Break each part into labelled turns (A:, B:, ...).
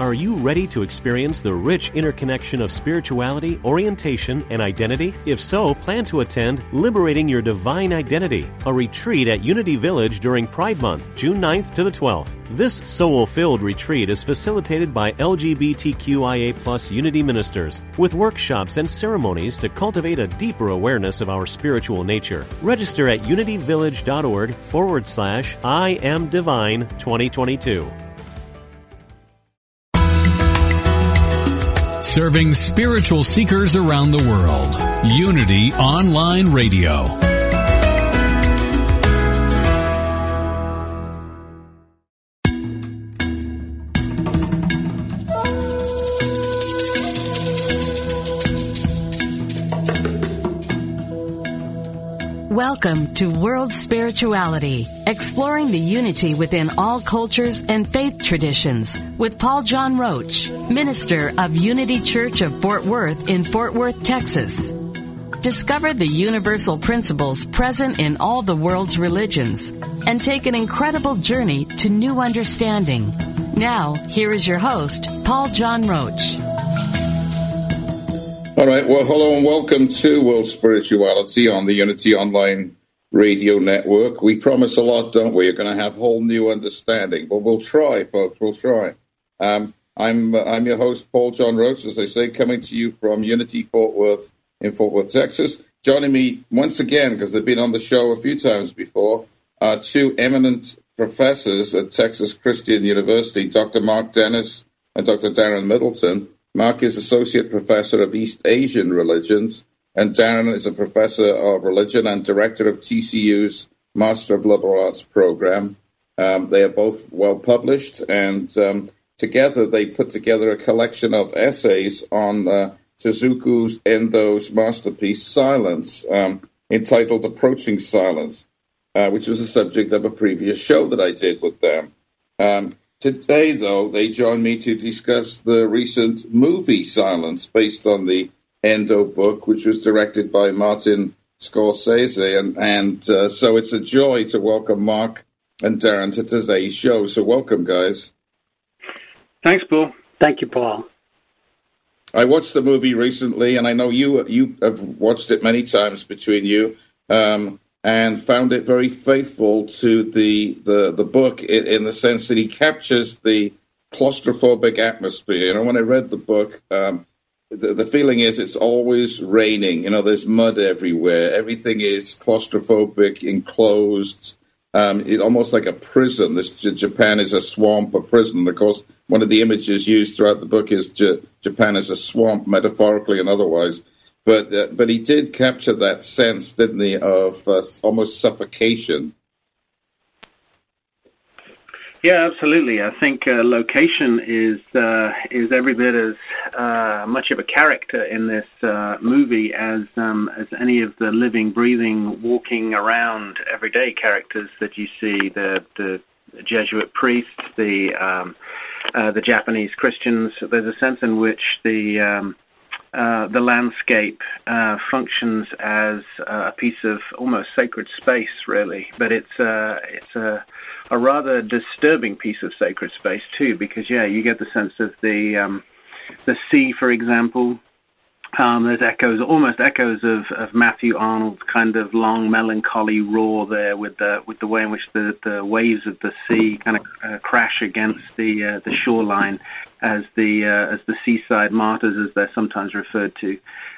A: Are you ready to experience the rich interconnection of spirituality, orientation, and identity? If so, plan to attend Liberating Your Divine Identity, a retreat at Unity Village during Pride Month, June 9th to the 12th. This soul-filled retreat is facilitated by LGBTQIA+ Unity ministers, with workshops and ceremonies to cultivate a deeper awareness of our spiritual nature. Register at unityvillage.org/I Am Divine 2022.
B: Serving spiritual seekers around the world. Unity Online Radio.
C: Welcome to World Spirituality, exploring the unity within all cultures and faith traditions, with Paul John Roach, minister of Unity Church of Fort Worth in Fort Worth, Texas. Discover the universal principles present in all the world's religions and take an incredible journey to new understanding. Now, here is your host, Paul John Roach.
D: All right, well, hello and welcome to World Spirituality on the Unity Online Radio Network. We promise a lot, don't we? You're going to have whole new understanding, but we'll try, folks, we'll try. I'm your host, Paul John Roach, as I say, coming to you from Unity Fort Worth in Fort Worth, Texas. Joining me once again, because they've been on the show a few times before, are two eminent professors at Texas Christian University, Dr. Mark Dennis and Dr. Darren Middleton. Mark is Associate Professor of East Asian Religions, and Darren is a Professor of Religion and Director of TCU's Master of Liberal Arts program. They are both well-published, and together they put together a collection of essays on Shizuku Endo's masterpiece, Silence, entitled Approaching Silence, which was the subject of a previous show that I did with them. Today, though, they join me to discuss the recent movie Silence, based on the Endo book, which was directed by Martin Scorsese. And so it's a joy to welcome Mark and Darren to today's show. So welcome, guys.
E: Thanks, Paul.
F: Thank you, Paul.
D: I watched the movie recently, and I know you have watched it many times between you. And found it very faithful to the book in the sense that he captures the claustrophobic atmosphere. You know, when I read the book, the feeling is it's always raining. You know, there's mud everywhere. Everything is claustrophobic, enclosed. Almost like a prison. Japan is a swamp, a prison. Of course, one of the images used throughout the book is Japan as a swamp, metaphorically and otherwise. But he did capture that sense, didn't he, of almost suffocation?
E: Yeah, absolutely. I think location is every bit as much of a character in this movie as any of the living, breathing, walking around everyday characters that you see. The Jesuit priests, the Japanese Christians. There's a sense in which the landscape functions as a piece of almost sacred space, really. But it's a rather disturbing piece of sacred space too, because you get the sense of the sea, for example. There's almost echoes of Matthew Arnold's kind of long, melancholy roar there, with the way in which the waves of the sea kind of crash against the shoreline as the seaside martyrs, as they're sometimes referred to,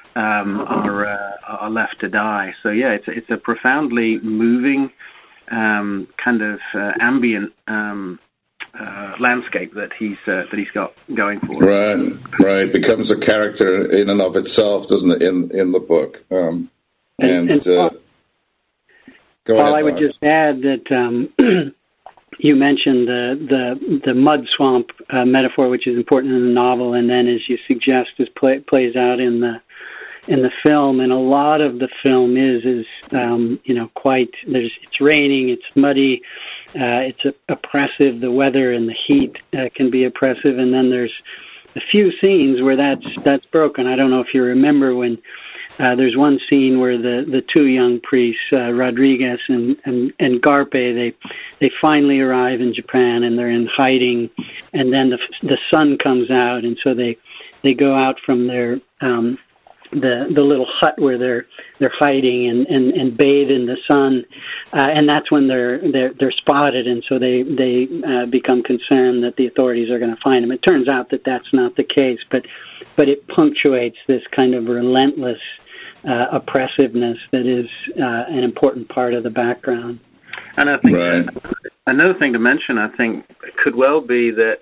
E: are left to die. So it's a profoundly moving kind of ambient landscape that he's got going for us.
D: Right. Becomes a character in and of itself, doesn't it? In the book.
F: Paul, I would just add that you mentioned the mud swamp metaphor, which is important in the novel, and then, as you suggest, plays out in the film. And a lot of the film is it's raining, it's muddy, it's oppressive. The weather and the heat can be oppressive, and then there's a few scenes where that's broken. I don't know if you remember when there's one scene where the two young priests, Rodriguez and Garpe, they finally arrive in Japan, and they're in hiding, and then the sun comes out, and so they go out from their the little hut where they're hiding and bathe in the sun, and that's when they're spotted, and so they become concerned that the authorities are going to find them. It turns out that that's not the case, but it punctuates this kind of relentless oppressiveness that is an important part of the background.
E: And I think another thing to mention, I think, could well be that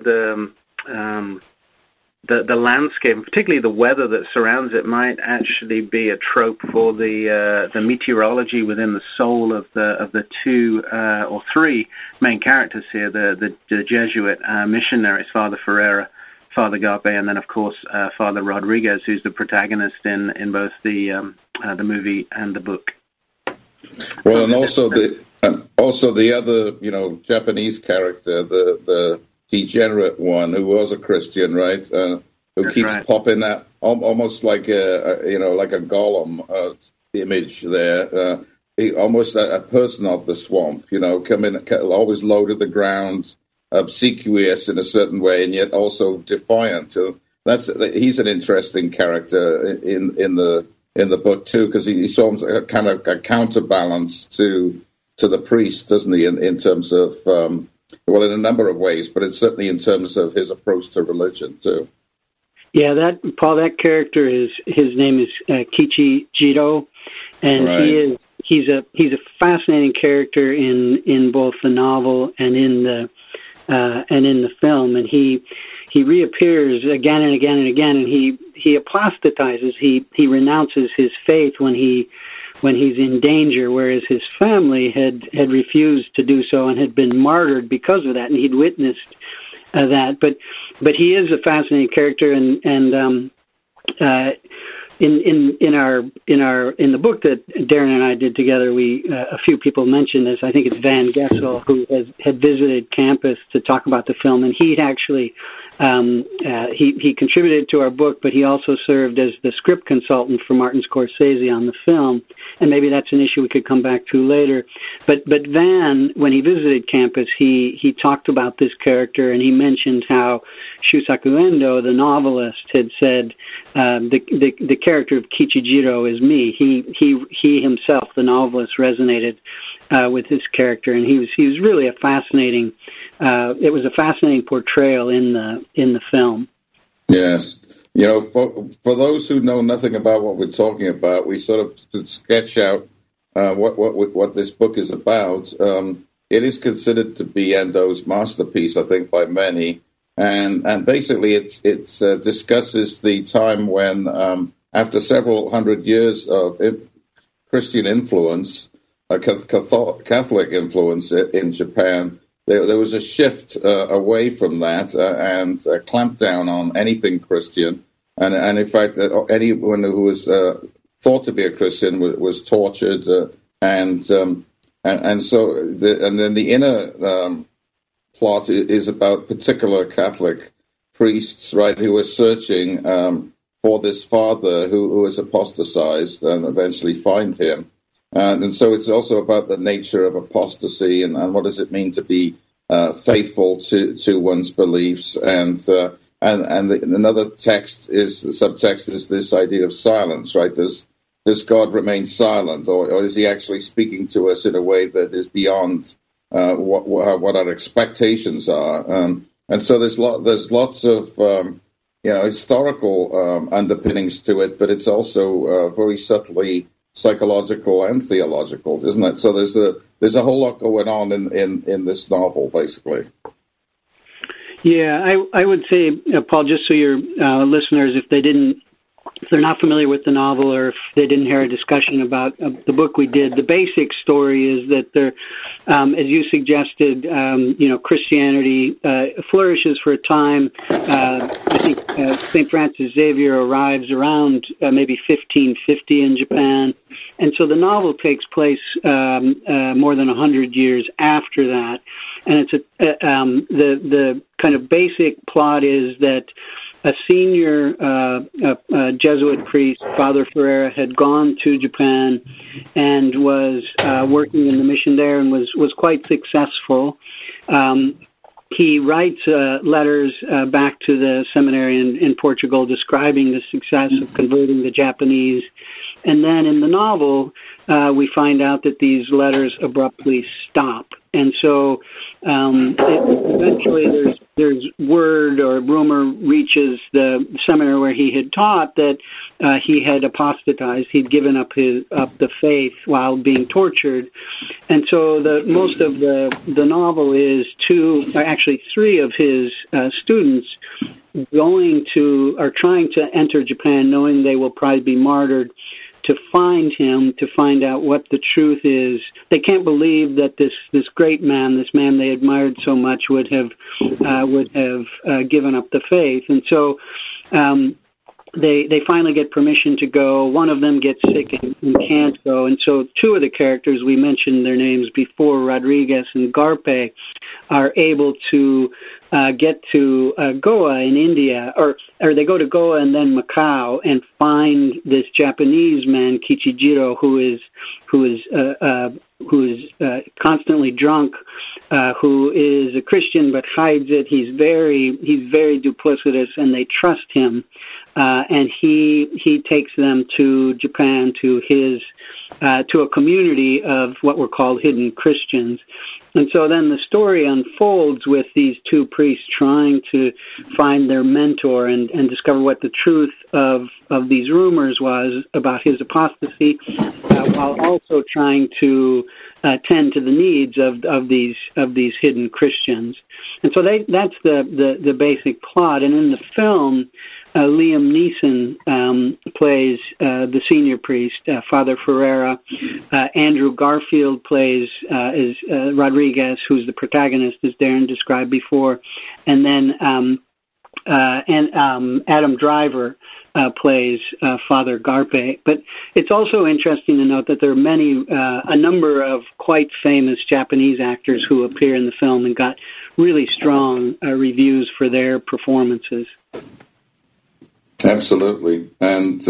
E: the landscape, particularly the weather that surrounds it, might actually be a trope for the meteorology within the soul of the two or three main characters here, the Jesuit missionaries, Father Ferreira, Father Garpe, and then of course Father Rodriguez, who's the protagonist in both the movie and the book.
D: Well, and also the other, Japanese character, the degenerate one who was a Christian, right? Who That's keeps right. popping up, almost like a Gollum image there. Almost a person of the swamp, always low to the ground, obsequious in a certain way, and yet also defiant. So he's an interesting character in the book too, because he forms a kind of a counterbalance to the priest, doesn't he? In terms of in a number of ways, but it's certainly in terms of his approach to religion too.
F: Yeah, that character his name is Kichijiro, and right. he's a fascinating character in both the novel and in the film, and he reappears again and again and again, and he apostatizes. He renounces his faith when he's in danger, whereas his family had refused to do so and had been martyred because of that, and he'd witnessed that. But he is a fascinating character, and in the book that Darren and I did together, a few people mentioned this. I think it's Van Gessel, who had visited campus to talk about the film, and he'd actually he contributed to our book, but he also served as the script consultant for Martin Scorsese on the film, and maybe that's an issue we could come back to later. But Van, when he visited campus, he talked about this character, and he mentioned how Shusaku Endo, the novelist, had said the character of Kichijiro is me. He himself, the novelist, resonated with his character, and he was really a fascinating. It was a fascinating portrayal in the film. Yes,
D: for those who know nothing about what we're talking about, we sort of could sketch out what this book is about. It is considered to be Endo's masterpiece, I think, by many, and basically it discusses the time when, after several hundred years of Christian influence, Catholic influence in Japan, there was a shift away from that and a clampdown on anything Christian, and in fact, anyone who was thought to be a Christian was tortured, and then the inner plot is about particular Catholic priests, right, who were searching for this father who was apostatized and eventually find him. And so it's also about the nature of apostasy and what does it mean to be faithful to one's beliefs. And another subtext is this idea of silence, right? Does God remain silent, or is he actually speaking to us in a way that is beyond what our expectations are? And so there's lots of historical underpinnings to it, but it's also very subtly psychological and theological, isn't it? So there's a whole lot going on in this novel, basically.
F: Yeah, I would say, Paul, just so your listeners, if they're not familiar with the novel, or if they didn't hear a discussion about the book we did, the basic story is that there, as you suggested, Christianity flourishes for a time. I think St. Francis Xavier arrives around maybe 1550 in Japan, and so the novel takes place more than 100 years after that. And it's the kind of basic plot is that a senior Jesuit priest, Father Ferreira, had gone to Japan and was working in the mission there and was quite successful. He writes letters back to the seminary in Portugal describing the success of converting the Japanese. And then in the novel, we find out that these letters abruptly stop. And so eventually there's word or rumor reaches the seminary where he had taught that he had apostatized. He'd given up the faith while being tortured. And so most of the novel is three of his students trying to enter Japan, knowing they will probably be martyred, to find him, to find out what the truth is. They can't believe that this great man, this man they admired so much, would have given up the faith. And so they finally get permission to go. One of them gets sick and can't go. And so two of the characters, we mentioned their names before, Rodriguez and Garpe, are able to get to Goa in India, or they go to Goa and then Macau and find this Japanese man, Kichijiro, who is constantly drunk, who is a Christian but hides it. He's very duplicitous, and they trust him. And he takes them to Japan, to a community of what were called hidden Christians. And so then the story unfolds with these two priests trying to find their mentor and discover what the truth of these rumors was about his apostasy, while also trying to tend to the needs of these hidden Christians. And so that's the basic plot. And in the film, Liam Neeson plays the senior priest, Father Ferreira. Andrew Garfield plays is Rodriguez, who's the protagonist, as Darren described before, and then Adam Driver plays Father Garpe. But it's also interesting to note that there are a number of quite famous Japanese actors who appear in the film and got really strong reviews for their performances.
D: Absolutely. And,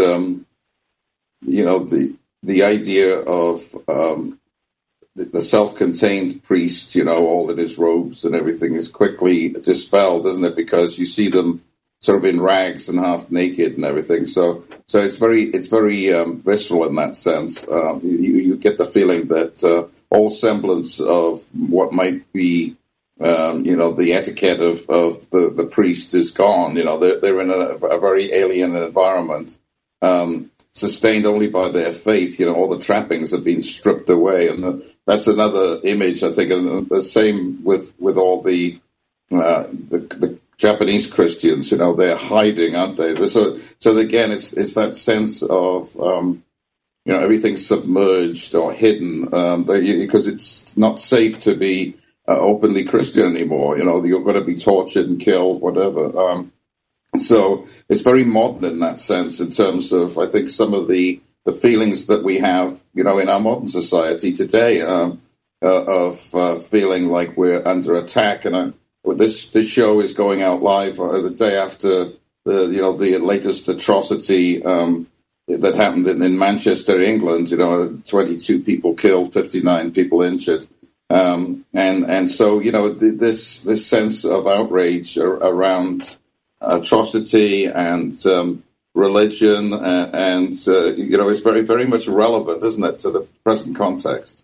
D: the idea of the self-contained priest, all in his robes and everything is quickly dispelled, isn't it? Because you see them sort of in rags and half naked and everything. So it's very visceral in that sense. You get the feeling that all semblance of what might be the etiquette of the priest is gone. They're in a very alien environment, sustained only by their faith. All the trappings have been stripped away, and that's another image, I think. And the same with all the Japanese Christians. They're hiding, aren't they? So again, it's that sense of everything's submerged or hidden, because it's not safe to be openly Christian anymore. You're going to be tortured and killed, whatever. So it's very modern in that sense, in terms of, I think, some of the feelings that we have, in our modern society today, of feeling like we're under attack. And this show is going out live the day after the latest atrocity that happened in Manchester, England. 22 people killed, 59 people injured. And so, this sense of outrage around atrocity and religion and is very, very much relevant, isn't it, to the present context?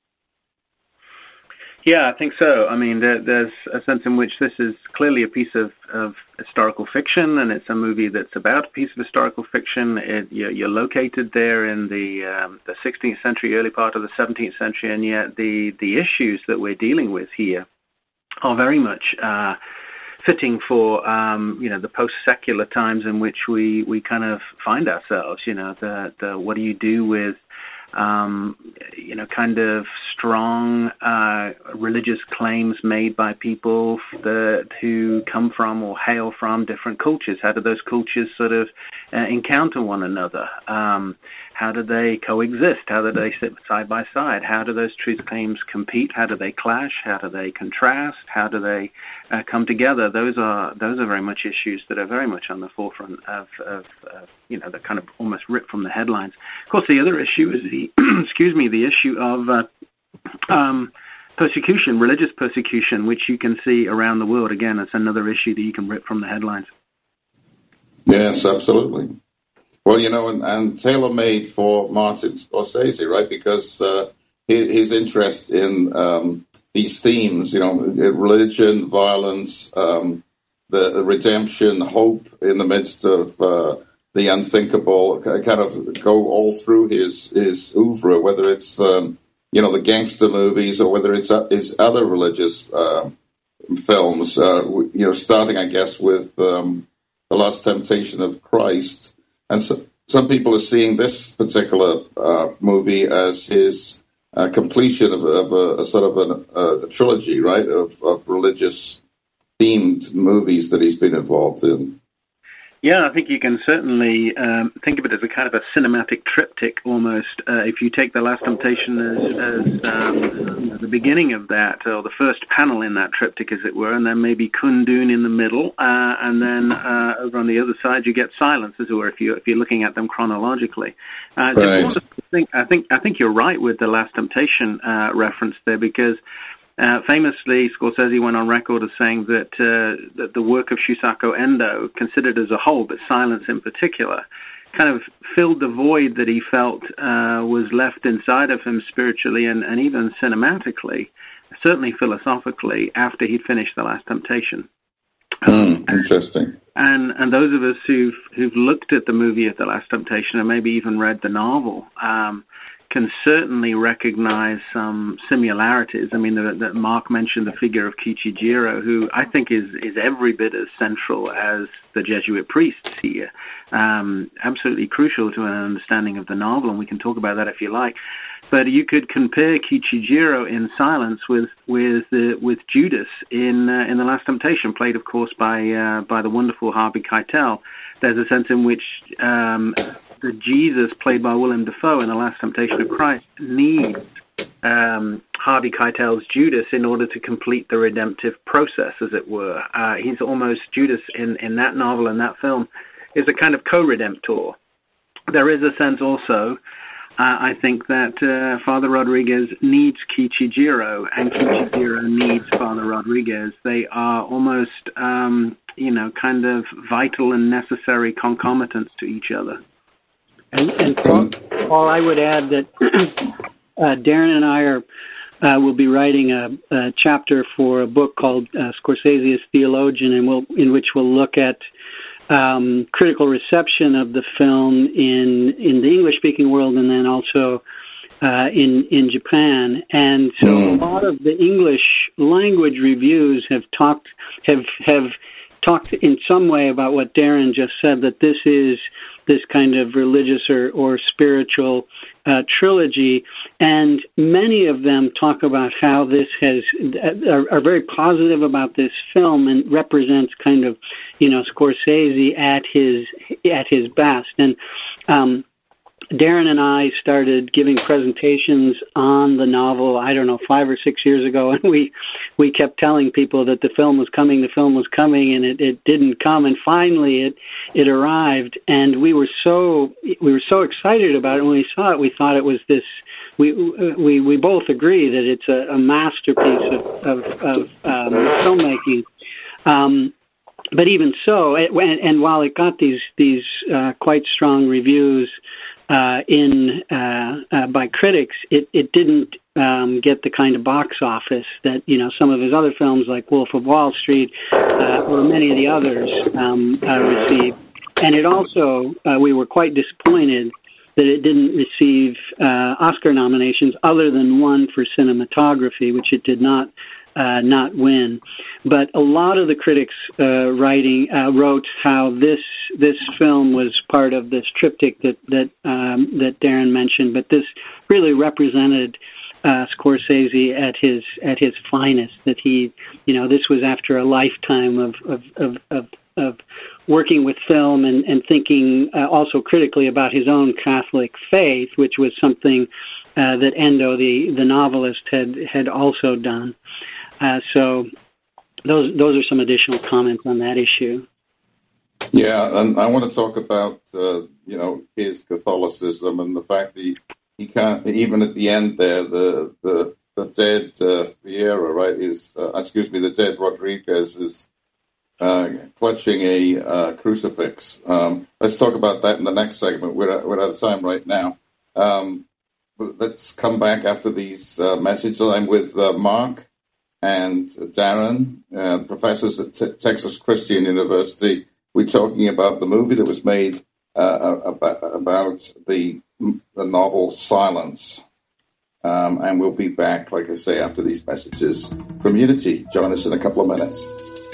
E: Yeah, I think so. I mean, there's a sense in which this is clearly a piece of historical fiction, and it's a movie that's about a piece of historical fiction. You're located there in the 16th century, early part of the 17th century, and yet the issues that we're dealing with here are very much fitting for the post-secular times in which we kind of find ourselves. What do you do with kind of strong religious claims made by people who come from or hail from different cultures. How do those cultures sort of encounter one another? How do they coexist? How do they sit side by side? How do those truth claims compete? How do they clash? How do they contrast? How do they come together? Those are very much issues that are very much on the forefront of that kind of almost ripped from the headlines. Of course, the other issue is the issue of persecution, religious persecution, which you can see around the world. Again, it's another issue that you can rip from the headlines.
D: Yes, absolutely. Well, and tailor-made for Martin Scorsese, right? Because his interest in these themes, religion, violence, the redemption, hope in the midst of the unthinkable, kind of go all through his oeuvre, whether it's the gangster movies or whether it's his other religious films. Starting, I guess, with The Last Temptation of Christ. And so, some people are seeing this particular movie as his completion of a sort of a trilogy, right, of religious-themed movies that he's been involved in.
E: Yeah, I think you can certainly think of it as a kind of a cinematic triptych almost. If you take The Last Temptation as the beginning of that, or the first panel in that triptych, as it were, and then maybe Kundun in the middle, and then over on the other side you get Silence, as it were, if you're looking at them chronologically.
D: Right.
E: I think you're right with the Last Temptation reference there, because famously, Scorsese went on record as saying that the work of Shusaku Endo, considered as a whole, but Silence in particular, kind of filled the void that he felt was left inside of him spiritually and even cinematically, certainly philosophically, after he'd finished The Last Temptation.
D: Interesting.
E: And those of us who've looked at the movie of The Last Temptation and maybe even read the novel can certainly recognize some similarities. I mean, that Mark mentioned the figure of Kichijiro, who I think is every bit as central as the Jesuit priests here. Absolutely crucial to an understanding of the novel, and we can talk about that if you like. But you could compare Kichijiro in Silence with Judas in The Last Temptation, played, of course, by the wonderful Harvey Keitel. There's a sense in which the Jesus, played by Willem Dafoe in The Last Temptation of Christ, needs Harvey Keitel's Judas in order to complete the redemptive process, as it were. He's almost, Judas in that novel and that film is a kind of co-redemptor. There is a sense also, I think, that Father Rodriguez needs Kichijiro, and Kichijiro needs Father Rodriguez. They are almost, kind of vital and necessary concomitants to each other.
F: And Paul, I would add that Darren and I will be writing a chapter for a book called Scorsese as Theologian, in which we'll look at critical reception of the film in the English-speaking world, and then also in Japan. And so a lot of the English language reviews have talked in some way about what Darren just said, that this is this kind of religious or spiritual trilogy, and many of them talk about how this are very positive about this film and represents kind of, Scorsese at his best. And Darren and I started giving presentations on the novel, 5 or 6 years ago, and we kept telling people that the film was coming, and it didn't come, and finally it arrived, and we were so excited about it. When we saw it, we thought it was this. We both agree that it's a masterpiece of filmmaking. But even so, and while it got these quite strong reviews by critics, it didn't get the kind of box office that some of his other films like Wolf of Wall Street or many of the others received. And it also, we were quite disappointed that it didn't receive Oscar nominations other than one for cinematography, which it did not not win. But a lot of the critics wrote how this film was part of this triptych that Darren mentioned, but this really represented Scorsese at his finest. That he, this was after a lifetime of working with film and thinking also critically about his own Catholic faith, which was something that Endo, the novelist, had also done. So those are some additional comments on that issue.
D: Yeah, and I want to talk about his Catholicism and the fact that he can't, even at the end there, the dead Vieira, right, the dead Rodriguez is clutching a crucifix. Let's talk about that in the next segment. We're out of time right now. But let's come back after these messages. I'm with Mark and Darren, professors at Texas Christian University. We're talking about the movie that was made about the novel Silence. And we'll be back, like I say, after these messages from Unity. Join us in a couple of minutes.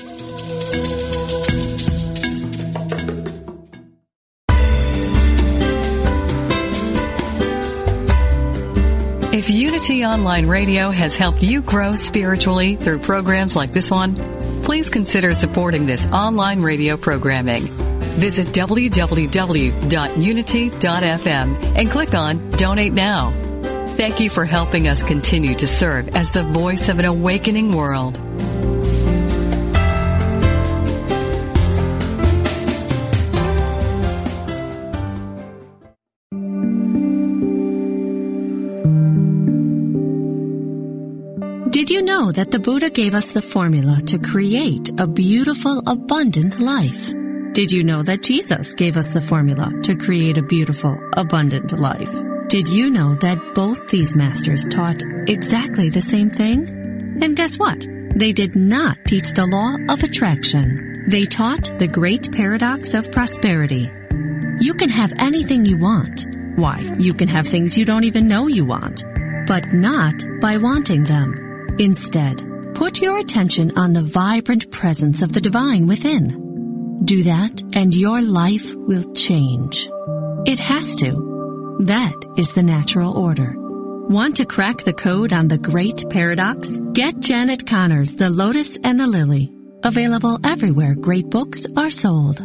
C: If Unity Online Radio has helped you grow spiritually through programs like this one, please consider supporting this online radio programming. Visit www.unity.fm and click on Donate Now. Thank you for helping us continue to serve as the voice of an awakening world.
G: Did you know that the Buddha gave us the formula to create a beautiful, abundant life? Did you know that Jesus gave us the formula to create a beautiful, abundant life? Did you know that both these masters taught exactly the same thing? And guess what? They did not teach the law of attraction. They taught the great paradox of prosperity. You can have anything you want. Why, you can have things you don't even know you want, but not by wanting them. Instead, put your attention on the vibrant presence of the divine within. Do that, and your life will change. It has to. That is the natural order. Want to crack the code on the great paradox? Get Janet Conner's The Lotus and the Lily. Available everywhere great books are sold.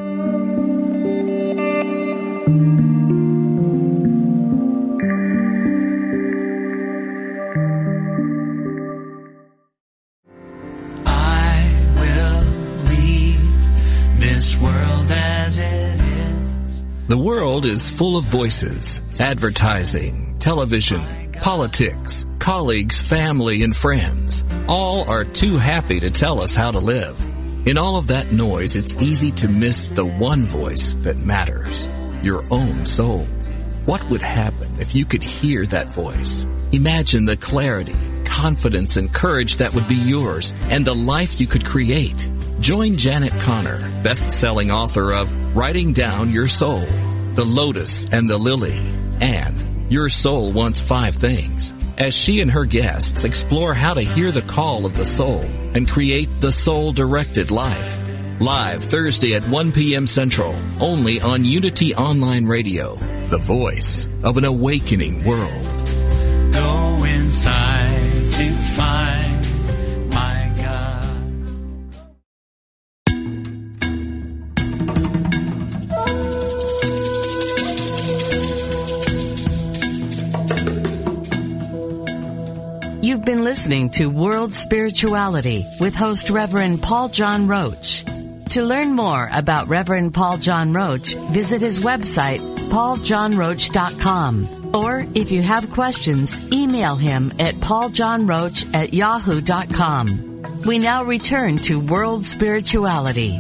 B: The world is full of voices, advertising, television, politics, colleagues, family, and friends. All are too happy to tell us how to live. In all of that noise, it's easy to miss the one voice that matters, your own soul. What would happen if you could hear that voice? Imagine the clarity, confidence, and courage that would be yours and the life you could create. Join Janet Conner, best-selling author of Writing Down Your Soul, The Lotus and the Lily, and Your Soul Wants 5 Things, as she and her guests explore how to hear the call of the soul and create the soul-directed life. Live Thursday at 1 p.m. Central, only on Unity Online Radio, the voice of an awakening world.
H: Go inside to find my God.
C: You've been listening to World Spirituality with host Reverend Paul John Roach. To learn more about Reverend Paul John Roach, visit his website, pauljohnroach.com. Or if you have questions, email him at pauljohnroach@yahoo.com. We now return to World Spirituality.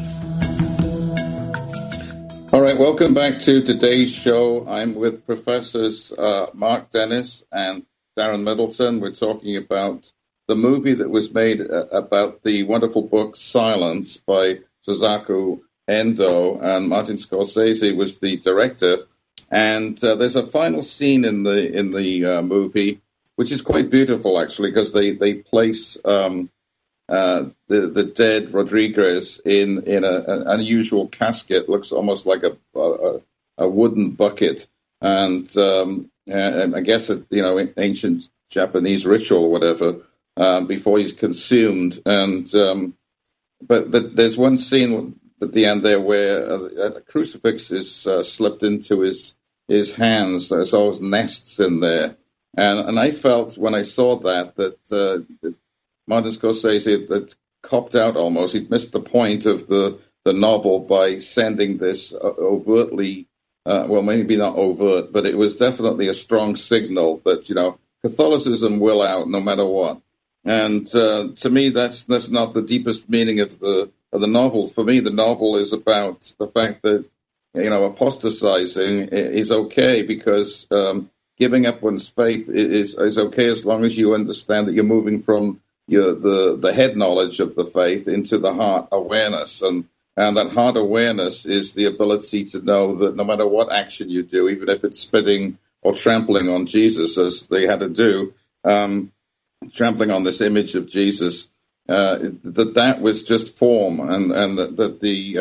D: All right, welcome back to today's show. I'm with Professors Mark Dennis and Darren Middleton. We're talking about the movie that was made about the wonderful book Silence by Suzaku Endo, and Martin Scorsese was the director. And there's a final scene in the movie which is quite beautiful, actually, because they place the dead Rodriguez in an unusual casket, looks almost like a wooden bucket, and I guess ancient Japanese ritual or whatever, before he's consumed. And but there's one scene at the end there where a crucifix is slipped into his hands. There's always nests in there, and I felt when I saw that Martin Scorsese had copped out almost. He'd missed the point of the novel by sending this overtly, well, maybe not overt, but it was definitely a strong signal that, Catholicism will out no matter what. And to me, that's not the deepest meaning of the novel. For me, the novel is about the fact that, apostatizing is okay because giving up one's faith is okay as long as you understand that you're moving from the head knowledge of the faith into the heart awareness, and that heart awareness is the ability to know that no matter what action you do, even if it's spitting or trampling on Jesus, as they had to do, trampling on this image of Jesus, that was just form, and that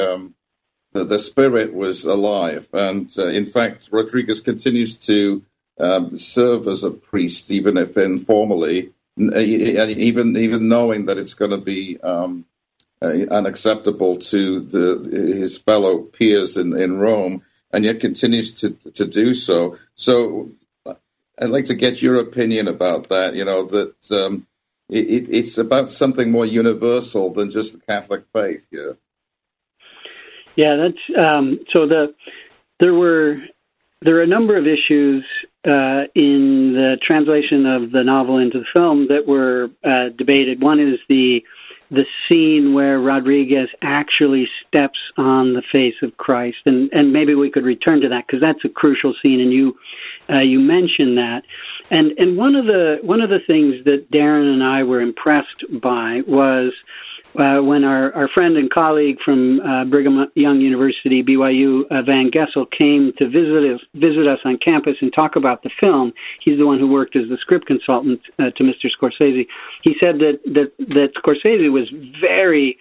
D: the spirit was alive. And in fact, Rodriguez continues to serve as a priest, even if informally. Even knowing that it's going to be unacceptable to his fellow peers in Rome, and yet continues to do so. So I'd like to get your opinion about that, that it's about something more universal than just the Catholic faith here.
F: Yeah, that's so there are a number of issues in the translation of the novel into the film that were debated. One is the scene where Rodriguez actually steps on the face of Christ, and maybe we could return to that because that's a crucial scene, and you mentioned that. And one of the things that Darren and I were impressed by was when our friend and colleague from Brigham Young University, BYU, Van Gessel, came to visit us on campus and talk about the film. He's the one who worked as the script consultant to Mr. Scorsese. He said that Scorsese was very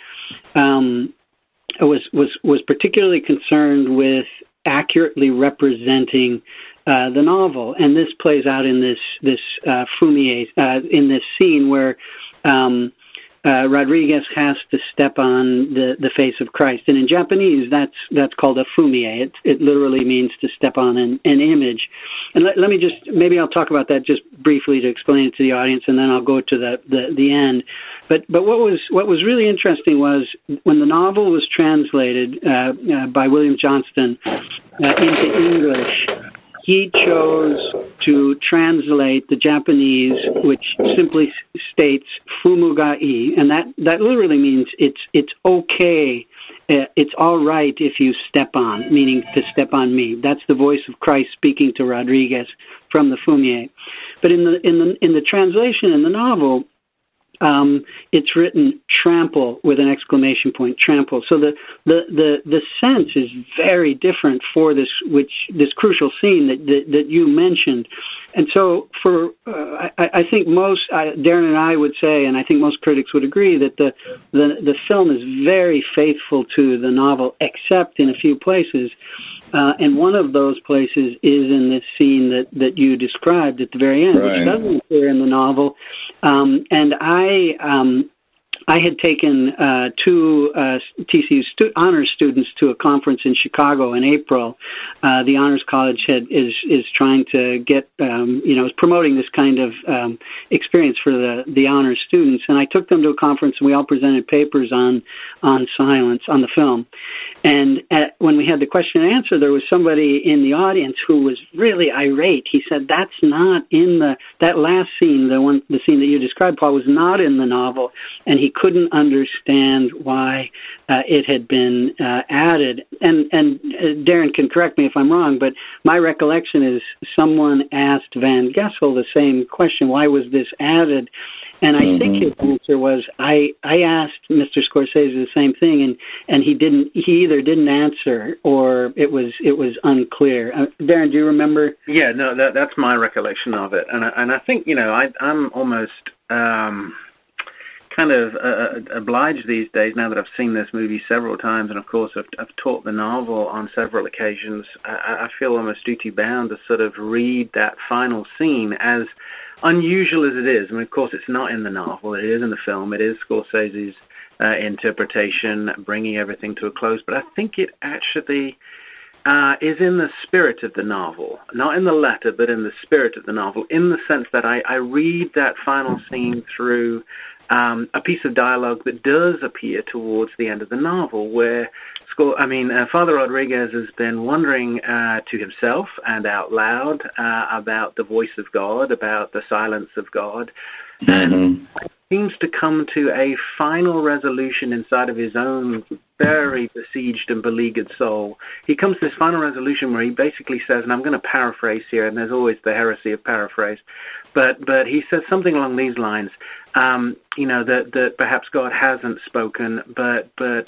F: was particularly concerned with accurately representing the novel, and this plays out in this fumier in this scene where Rodriguez has to step on the face of Christ, and in Japanese that's called a fumier. It literally means to step on an image. And let me maybe I'll talk about that just briefly to explain it to the audience, and then I'll go to the end. But what was really interesting was when the novel was translated by William Johnston into English. He chose to translate the Japanese, which simply states "fumugai," and that literally means it's okay, it's all right if you step on, meaning to step on me. That's the voice of Christ speaking to Rodriguez from the fumier. But in the translation in the novel, it's written "trample" with an exclamation point. Trample. So the sense is very different for this crucial scene that you mentioned, and so I think most Darren and I would say, and I think most critics would agree that the film is very faithful to the novel, except in a few places. And one of those places is in this scene that you described at the very end, right, which doesn't appear in the novel. And I had taken two TCU honors students to a conference in Chicago in April. The Honors College is trying to get, is promoting this kind of experience for the honors students. And I took them to a conference, and we all presented papers on silence, on the film. And when we had the question and answer, there was somebody in the audience who was really irate. He said, "That's not in that last scene, the scene that you described, Paul, was not in the novel," and he couldn't understand why it had been added. And Darren can correct me if I'm wrong, but my recollection is someone asked Van Gessel the same question: why was this added? And I think his answer was, I asked Mr. Scorsese the same thing, and he either didn't answer or it was unclear. Darren, do you remember?
E: Yeah, no, that's my recollection of it, and I think I'm almost kind of obliged these days, now that I've seen this movie several times, and of course I've taught the novel on several occasions. I feel almost duty bound to sort of read that final scene, as unusual as it is. I mean, of course, it's not in the novel; it is in the film. It is Scorsese's interpretation, bringing everything to a close. But I think it actually is in the spirit of the novel, not in the letter, but in the spirit of the novel, in the sense that I read that final scene through a piece of dialogue that does appear towards the end of the novel, where Father Rodriguez has been wondering to himself and out loud about the voice of God, about the silence of God, and seems to come to a final resolution inside of his own very besieged and beleaguered soul. He comes to this final resolution where he basically says, and I'm going to paraphrase here, and there's always the heresy of paraphrase, but he says something along these lines, that perhaps God hasn't spoken, but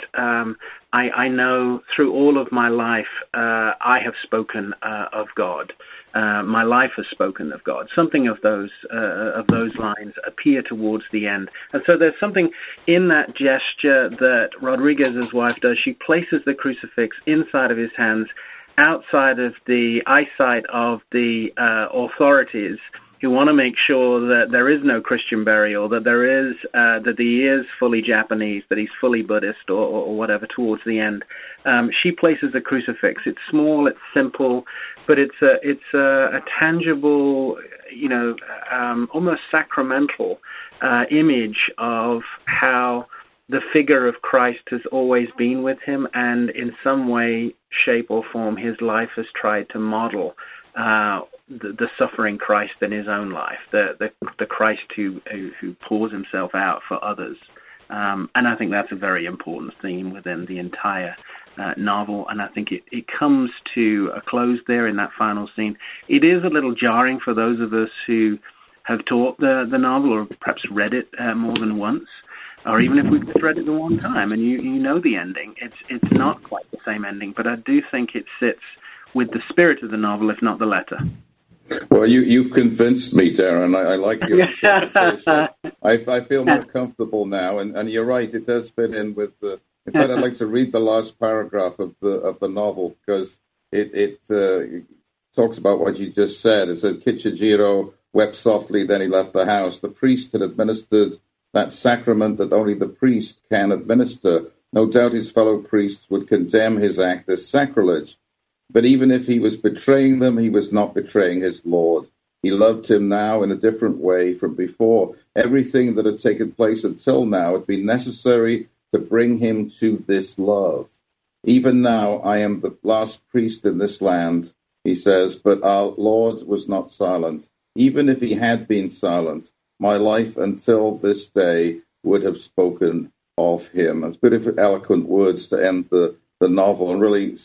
E: I know through all of my life I have spoken of God. My life has spoken of God. Something of those lines appear towards the end. And so there's something in that gesture that Rodriguez's wife does. She places the crucifix inside of his hands, outside of the eyesight of the authorities, who want to make sure that there is no Christian burial, that there is that he is fully Japanese, that he's fully Buddhist or whatever towards the end. She places a crucifix. It's small, it's simple, but it's a tangible, almost sacramental image of how the figure of Christ has always been with him, and in some way, shape, or form, his life has tried to model the suffering Christ in his own life, the Christ who pours himself out for others. And I think that's a very important theme within the entire novel, and I think it comes to a close there in that final scene. It is a little jarring for those of us who have taught the novel, or perhaps read it more than once, or even if we've just read it the one time and you know the ending. It's not quite the same ending, but I do think it sits with the spirit of the novel, if not the letter.
D: Well, you've convinced me, Darren. I like your interpretation. I feel more comfortable now, and you're right. It does fit in with the. In fact, I'd like to read the last paragraph of the novel, because it talks about what you just said. It said, Kichijiro wept softly, then he left the house. The priest had administered that sacrament that only the priest can administer. No doubt his fellow priests would condemn his act as sacrilege. But even if he was betraying them, he was not betraying his Lord. He loved him now in a different way from before. Everything that had taken place until now had been necessary to bring him to this love. Even now, I am the last priest in this land, he says, but our Lord was not silent. Even if he had been silent, my life until this day would have spoken of him. It's beautiful, eloquent words to end the novel, and really,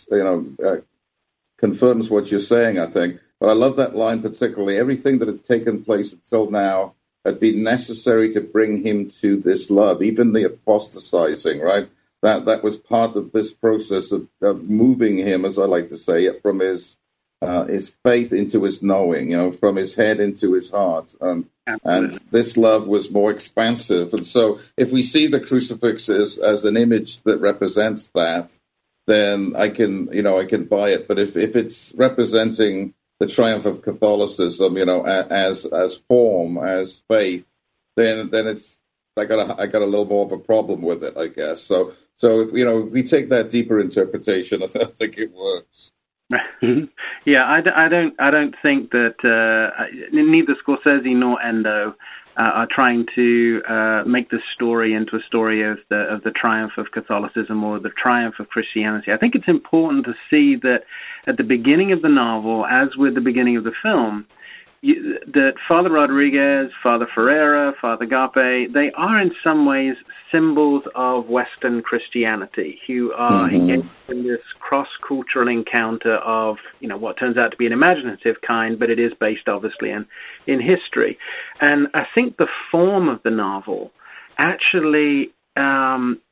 D: confirms what you're saying, I think. But I love that line particularly. Everything that had taken place until now had been necessary to bring him to this love, even the apostatizing, right? That was part of this process of moving him, as I like to say, from his faith into his knowing, from his head into his heart. And this love was more expansive. And so if we see the crucifix as an image that represents that, then I can buy it. But if it's representing the triumph of Catholicism, as form, as faith, then it's I got a little more of a problem with it, I guess. So if we take that deeper interpretation, I think it works.
E: Yeah, I don't think that neither Scorsese nor Endo are trying to make this story into a story of the triumph of Catholicism or the triumph of Christianity. I think it's important to see that at the beginning of the novel, as with the beginning of the film, that Father Rodriguez, Father Ferreira, Father Agape, they are in some ways symbols of Western Christianity, who are engaged in this cross-cultural encounter of, what turns out to be an imaginative kind, but it is based obviously in history. And I think the form of the novel actually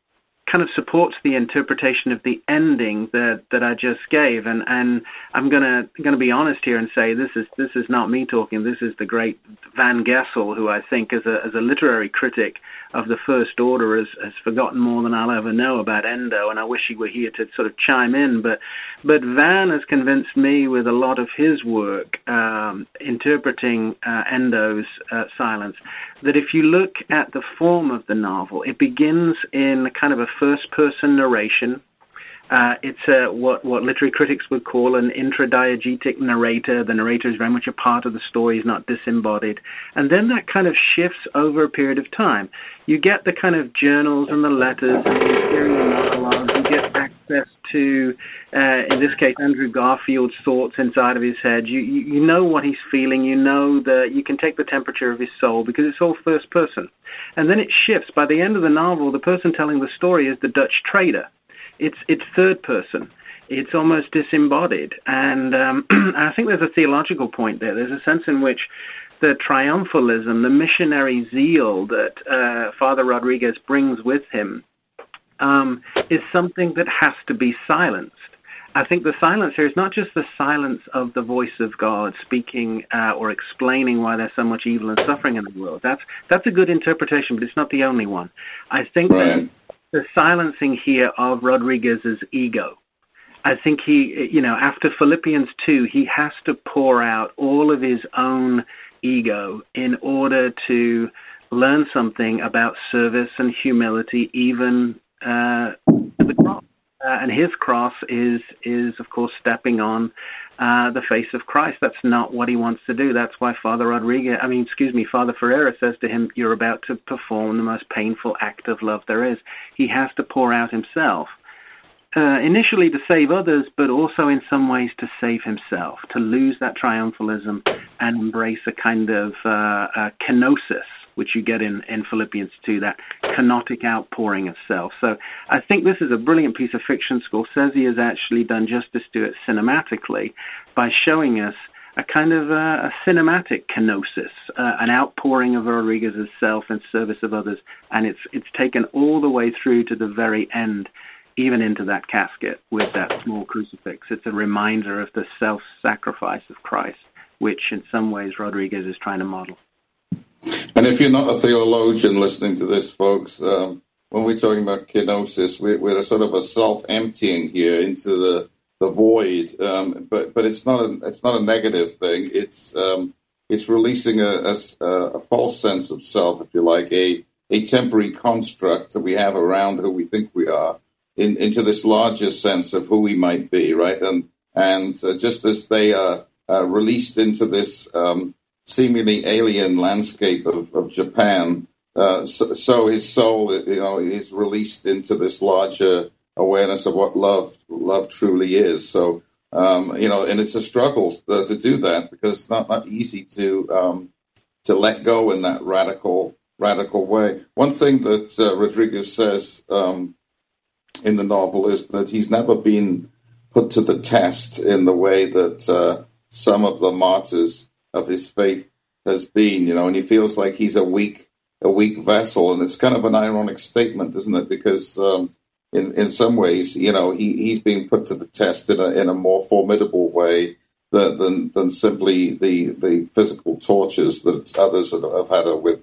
E: kind of supports the interpretation of the ending that I just gave. And I'm gonna be honest here and say this is not me talking. This is the great Van Gessel, who I think as a literary critic of the First Order has forgotten more than I'll ever know about Endo, and I wish he were here to sort of chime in. But Van has convinced me with a lot of his work interpreting Endo's silence, that if you look at the form of the novel, it begins in kind of a first-person narration. It's what literary critics would call an intradiegetic narrator. The narrator is very much a part of the story, is not disembodied. And then that kind of shifts over a period of time. You get the kind of journals and the letters and the interior monologues. You get access to, in this case, Andrew Garfield's thoughts inside of his head. You know what he's feeling. You know that you can take the temperature of his soul because it's all first person. And then it shifts. By the end of the novel, the person telling the story is the Dutch trader. It's third person. It's almost disembodied. And I think there's a theological point there. There's a sense in which the triumphalism, the missionary zeal that Father Rodriguez brings with him is something that has to be silenced. I think the silence here is not just the silence of the voice of God speaking or explaining why there's so much evil and suffering in the world. That's a good interpretation, but it's not the only one. I think that the silencing here of Rodriguez's ego. I think he, after Philippians 2, he has to pour out all of his own ego in order to learn something about service and humility, even to the cross. And his cross is of course stepping on the face of Christ. That's not what he wants to do. That's why Father Ferreira says to him, "You're about to perform the most painful act of love there is." He has to pour out himself, initially to save others, but also in some ways to save himself, to lose that triumphalism and embrace a kind of kenosis, which you get in Philippians 2, that kenotic outpouring of self. So I think this is a brilliant piece of fiction. Scorsese has actually done justice to it cinematically by showing us a kind of a cinematic kenosis, an outpouring of Rodriguez's self in service of others, and it's taken all the way through to the very end, even into that casket with that small crucifix. It's a reminder of the self-sacrifice of Christ, which in some ways Rodriguez is trying to model.
D: And if you're not a theologian listening to this, folks, when we're talking about kenosis, we're a sort of a self-emptying here into the void. But it's not a negative thing. It's releasing a false sense of self, if you like, a temporary construct that we have around who we think we are, into this larger sense of who we might be, right? And just as they are released into this seemingly alien landscape of Japan, so his soul, is released into this larger awareness of what love truly is. So, and it's a struggle to do that, because it's not easy to let go in that radical way. One thing that Rodriguez says in the novel is that he's never been put to the test in the way that some of the martyrs of his faith has been, and he feels like he's a weak vessel, and it's kind of an ironic statement, isn't it? Because in some ways, he's being put to the test in a more formidable way than simply the physical tortures that others have had to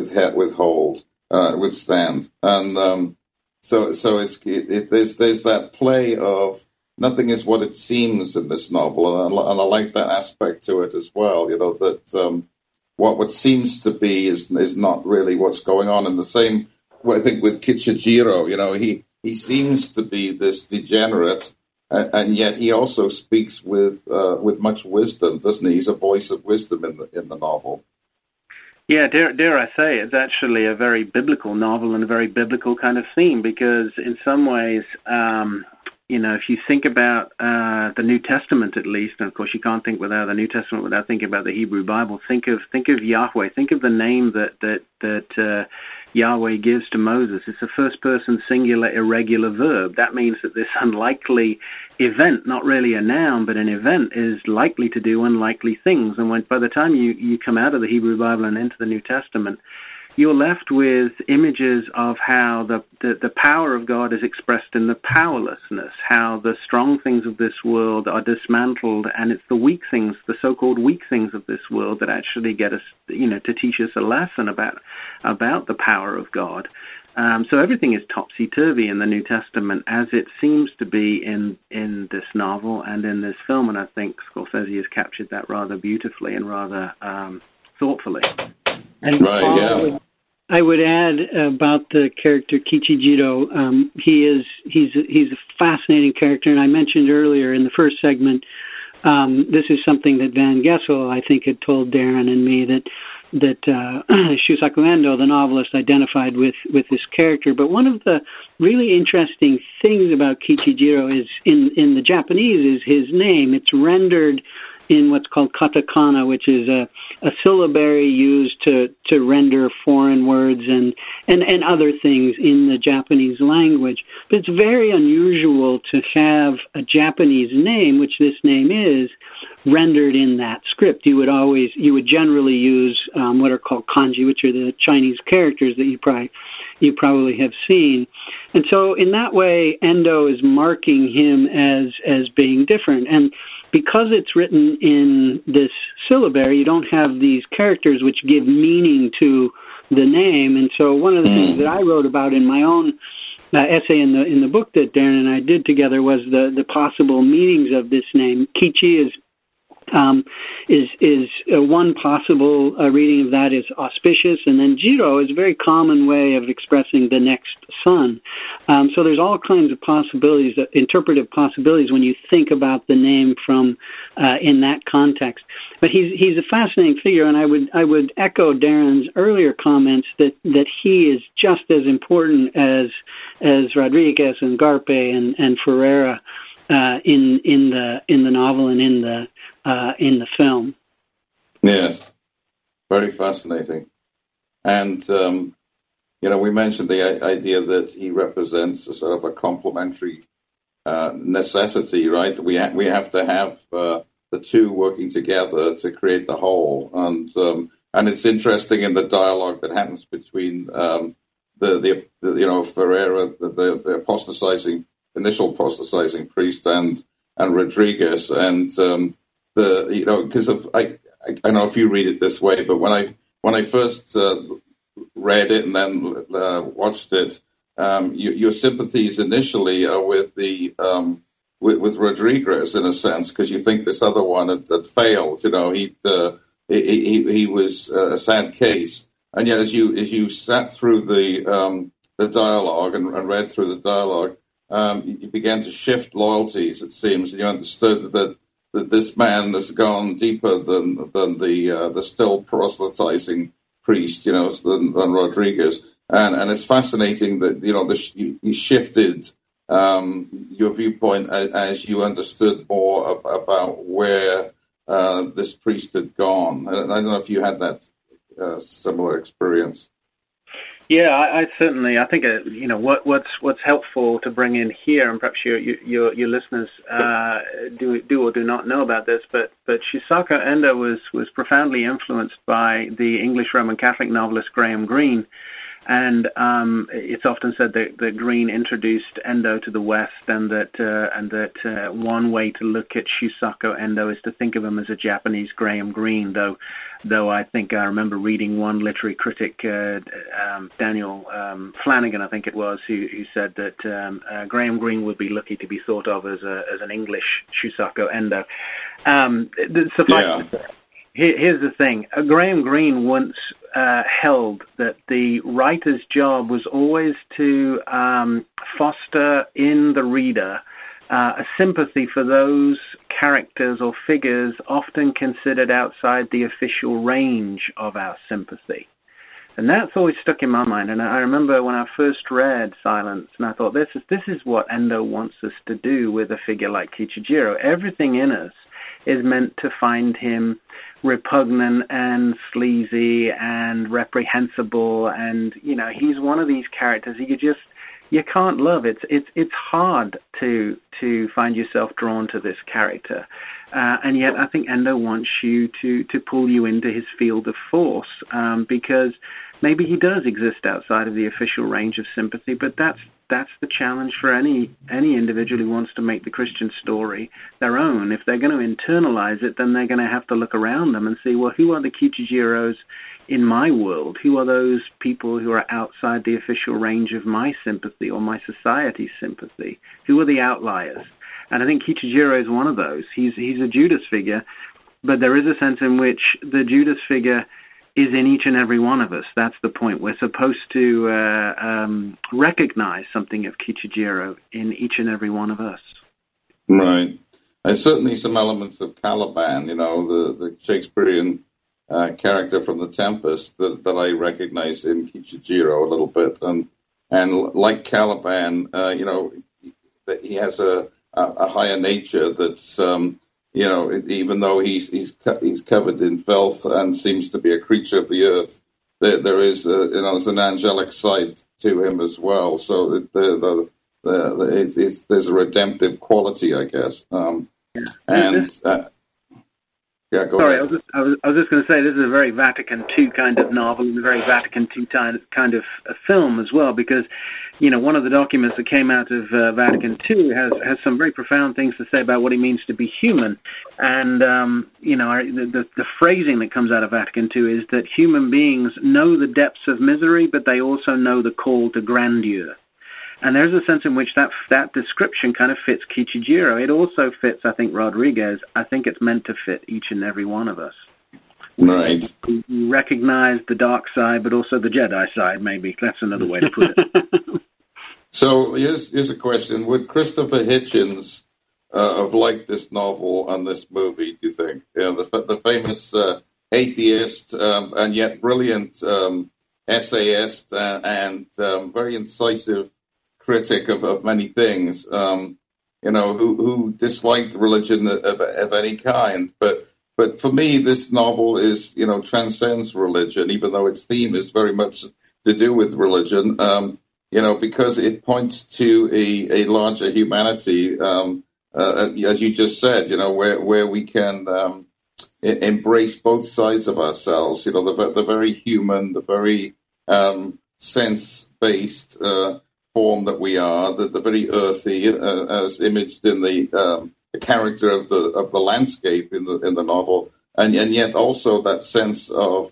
D: withstand, and so there's that play of nothing is what it seems in this novel, and I like that aspect to it as well. That what seems to be is not really what's going on. In the same way, I think with Kichijiro, he seems to be this degenerate, and yet he also speaks with much wisdom, doesn't he? He's a voice of wisdom in the novel.
E: Yeah, dare I say, it's actually a very biblical novel and a very biblical kind of theme, because in some ways, if you think about the New Testament, at least, and of course you can't think without the New Testament without thinking about the Hebrew Bible. Think of Yahweh. Think of the name that Yahweh gives to Moses. It's a first-person singular irregular verb. That means that this unlikely event, not really a noun, but an event, is likely to do unlikely things. And by the time you come out of the Hebrew Bible and into the New Testament, you're left with images of how the power of God is expressed in the powerlessness, how the strong things of this world are dismantled, and it's the weak things, the so-called weak things of this world that actually get us, to teach us a lesson about the power of God. So everything is topsy-turvy in the New Testament, as it seems to be in this novel and in this film, and I think Scorsese has captured that rather beautifully and rather thoughtfully.
F: And right, I would add about the character Kichijiro. He's a fascinating character, and I mentioned earlier in the first segment, this is something that Van Gessel, I think, had told Darren and me, that Shusaku Endo, the novelist, identified with this character. But one of the really interesting things about Kichijiro is in the Japanese is his name. It's rendered in what's called katakana, which is a syllabary used to render foreign words and other things in the Japanese language. But it's very unusual to have a Japanese name, which this name is, rendered in that script. You would generally use what are called kanji, which are the Chinese characters that you probably have seen. And so in that way, Endo is marking him as being different. And because it's written in this syllabary, you don't have these characters which give meaning to the name. And so one of the things that I wrote about in my own essay in the book that Darren and I did together was the possible meanings of this name. Kichi is one possible reading of that is auspicious, and then Jiro is a very common way of expressing the next son. So there's all kinds of possibilities, interpretive possibilities, when you think about the name from in that context. But he's a fascinating figure, and I would echo Darren's earlier comments that he is just as important as Rodriguez and Garpe and Ferreira in the novel and in the film.
D: Yes, very fascinating. And, we mentioned the idea that he represents a sort of a complementary necessity, right? We have to have the two working together to create the whole. And it's interesting in the dialogue that happens between Ferreira, the initial apostatizing priest, and Rodriguez, and because I don't know if you read it this way, but when I first read it and then watched it, your sympathies initially are with with Rodriguez in a sense, because you think this other one had failed. He was a sad case, and yet as you sat through the dialogue and read through the dialogue, you began to shift loyalties, it seems, and you understood that this man has gone deeper than the still proselytizing priest, than Rodriguez. And it's fascinating that, you shifted your viewpoint as you understood more about where this priest had gone. And I don't know if you had that similar experience.
E: Yeah, I certainly. I think what's helpful to bring in here, and perhaps your listeners do or do not know about this, but Shusaku Endo was profoundly influenced by the English Roman Catholic novelist Graham Greene. And it's often said that Greene introduced Endo to the West, and that one way to look at Shusaku Endo is to think of him as a Japanese Graham Greene. Though I think I remember reading one literary critic, Daniel Flanagan, I think it was, who said that Graham Greene would be lucky to be thought of as an English Shusaku Endo. Here's the thing. Graham Greene once held that the writer's job was always to foster in the reader a sympathy for those characters or figures often considered outside the official range of our sympathy. And that's always stuck in my mind. And I remember when I first read Silence, and I thought, this is what Endo wants us to do with a figure like Kichijiro. Everything in us is meant to find him repugnant and sleazy and reprehensible, and he's one of these characters. you can't love. It's hard to find yourself drawn to this character, and yet I think Endo wants you to pull you into his field of force, because maybe he does exist outside of the official range of sympathy, but that's the challenge for any individual who wants to make the Christian story their own. If they're going to internalize it, then they're going to have to look around them and see, well, who are the Kichijiros in my world? Who are those people who are outside the official range of my sympathy or my society's sympathy? Who are the outliers? And I think Kichijiro is one of those. He's a Judas figure, but there is a sense in which the Judas figure is in each and every one of us. That's the point. We're supposed to recognize something of Kichijiro in each and every one of us.
D: Right. There's certainly some elements of Caliban, the Shakespearean character from The Tempest that I recognize in Kichijiro a little bit. And like Caliban, that he has a higher nature that's, even though he's covered in filth and seems to be a creature of the earth, there is there's an angelic side to him as well. So there's a redemptive quality, I guess. Yeah, go ahead.
E: I was just going to say, this is a very Vatican II kind of novel and a very Vatican II kind of a film as well, because, one of the documents that came out of Vatican II has some very profound things to say about what it means to be human. And, the phrasing that comes out of Vatican II is that human beings know the depths of misery, but they also know the call to grandeur. And there's a sense in which that description kind of fits Kichijiro. It also fits, I think, Rodriguez. I think it's meant to fit each and every one of us.
D: Right.
E: We recognize the dark side, but also the Jedi side, maybe. That's another way to put it.
D: So here's a question. Would Christopher Hitchens have liked this novel and this movie, do you think? The famous atheist and yet brilliant essayist and very incisive critic of many things, who disliked religion of any kind. But for me, this novel is, transcends religion, even though its theme is very much to do with religion, because it points to a larger humanity, as you just said, where we can embrace both sides of ourselves, the very human, the very sense-based form that we are, the very earthy, as imaged in the character of the landscape in the novel, and yet also that sense of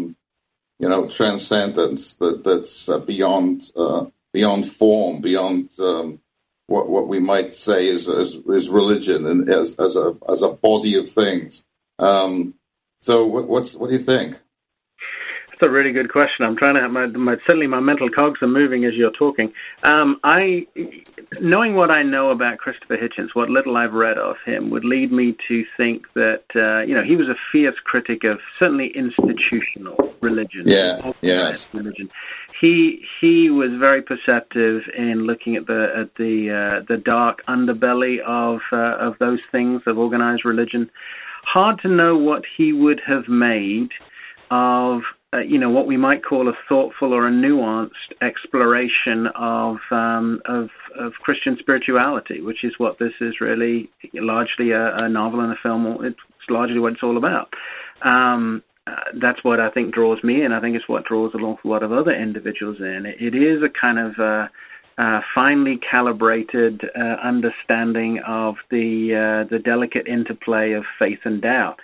D: transcendence that's beyond form, beyond what we might say is religion and as a body of things. So what do you think?
E: That's a really good question. I'm trying to have certainly my mental cogs are moving as you're talking. Knowing what I know about Christopher Hitchens, what little I've read of him, would lead me to think that he was a fierce critic of certainly institutional religion.
D: Yeah. Yes.
E: Religion. He was very perceptive in looking at the dark underbelly of those things, of organized religion. Hard to know what he would have made of what we might call a thoughtful or a nuanced exploration of Christian spirituality, which is what this is really largely a novel and a film. It's largely what it's all about. That's what I think draws me in. I think it's what draws an awful lot of other individuals in. It is a kind of finely calibrated understanding of the delicate interplay of faith and doubt.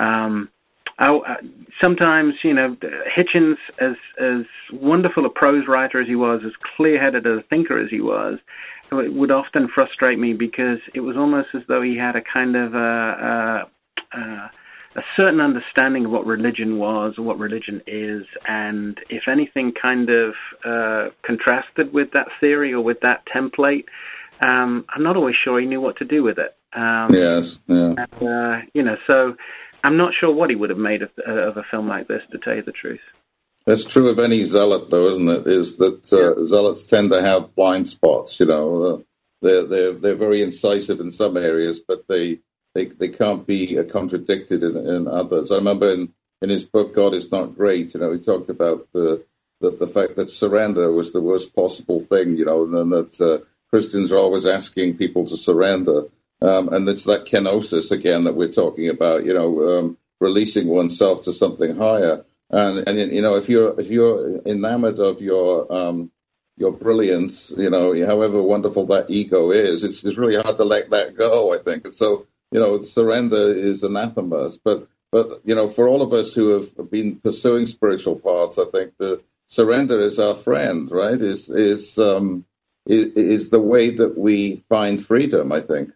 E: Sometimes, Hitchens, as wonderful a prose writer as he was, as clear-headed a thinker as he was, it would often frustrate me because it was almost as though he had a kind of a certain understanding of what religion was or what religion is, and if anything kind of contrasted with that theory or with that template, I'm not always sure he knew what to do with it.
D: Yes, yeah.
E: And, so I'm not sure what he would have made of a film like this, to tell you the truth.
D: That's true of any zealot, though, isn't it? Is that zealots tend to have blind spots. They're very incisive in some areas, but they can't be contradicted in others. I remember in his book God Is Not Great, he talked about the the fact that surrender was the worst possible thing, and that Christians are always asking people to surrender. And it's that kenosis again that we're talking about, releasing oneself to something higher. And if you're enamored of your brilliance, however wonderful that ego is, it's really hard to let that go, I think. And so, surrender is anathema. But for all of us who have been pursuing spiritual paths, I think the surrender is our friend, right? Is the way that we find freedom, I think.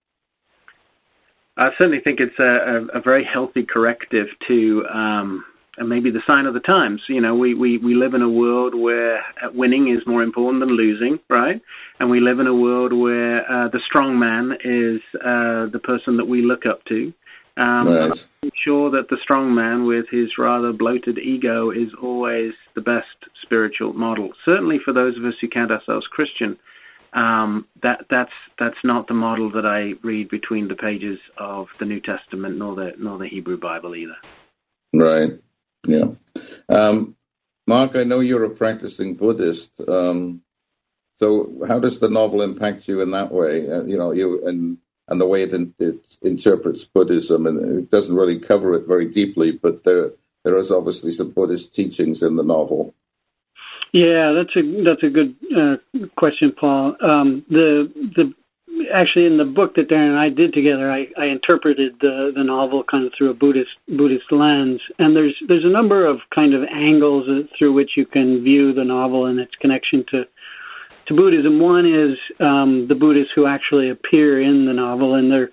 E: I certainly think it's a very healthy corrective to maybe the sign of the times. We live in a world where winning is more important than losing, right? And we live in a world where the strong man is the person that we look up to. Right. I'm sure that the strong man with his rather bloated ego is always the best spiritual model. Certainly for those of us who count ourselves Christian, that's not the model that I read between the pages of the New Testament nor the Hebrew Bible either.
D: Right. Yeah. Mark, I know you're a practicing Buddhist. So how does the novel impact you in that way? And the way it interprets Buddhism, and it doesn't really cover it very deeply, but there is obviously some Buddhist teachings in the novel.
F: Yeah, that's a good question, Paul. Actually, in the book that Darren and I did together, I interpreted the novel kind of through a Buddhist lens, and there's a number of kind of angles through which you can view the novel and its connection to Buddhism. One is the Buddhists who actually appear in the novel, and they're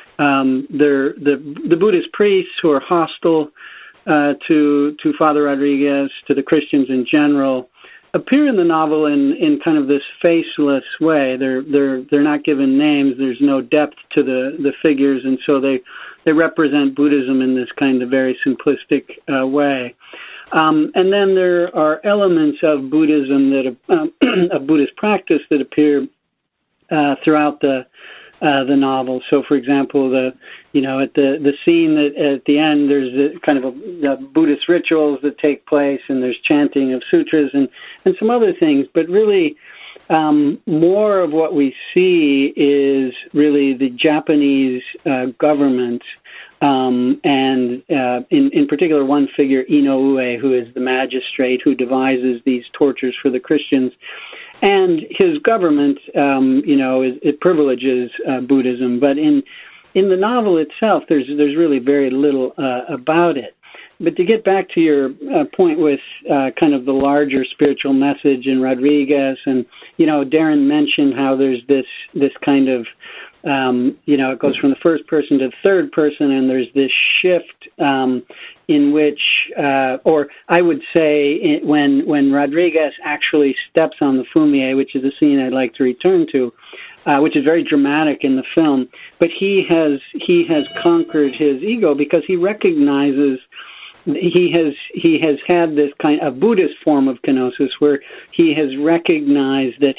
F: the Buddhist priests who are hostile to Father Rodriguez, to the Christians in general, appear in the novel in kind of this faceless way. They're not given names. There's no depth to the figures, and so they represent Buddhism in this kind of very simplistic way. And then there are elements of Buddhism of Buddhist practice that appear throughout the novel. So, for example, at the scene at the end, there's the kind of the Buddhist rituals that take place, and there's chanting of sutras and some other things. But really, more of what we see is really the Japanese government, and in particular one figure, Inoue, who is the magistrate who devises these tortures for the Christians. And his government, it privileges Buddhism, but in the novel itself, there's really very little about it. But to get back to your point with kind of the larger spiritual message in Rodriguez, and Darren mentioned how there's this kind of it goes from the first person to the third person, and there's this shift in which, or I would say, when Rodriguez actually steps on the fumie, which is a scene I'd like to return to, which is very dramatic in the film, but he has conquered his ego because he recognizes he has had this kind of Buddhist form of kenosis where he has recognized that